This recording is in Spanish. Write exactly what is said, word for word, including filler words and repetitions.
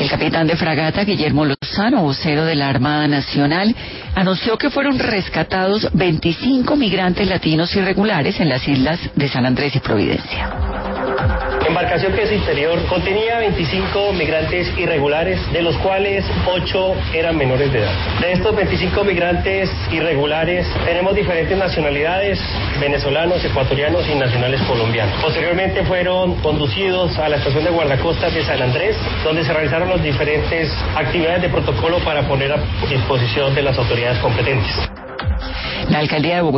El capitán de fragata, Guillermo Lozano, vocero de la Armada Nacional, anunció que fueron rescatados veinticinco migrantes latinos irregulares en las islas de San Andrés y Providencia. La embarcación que es interior contenía veinticinco migrantes irregulares, de los cuales ocho eran menores de edad. De estos veinticinco migrantes irregulares tenemos diferentes nacionalidades, venezolanos, ecuatorianos y nacionales colombianos. Posteriormente fueron conducidos a la estación de guardacostas de San Andrés, donde se realizaron las diferentes actividades de protocolo para poner a disposición de las autoridades competentes. La alcaldía de Bogotá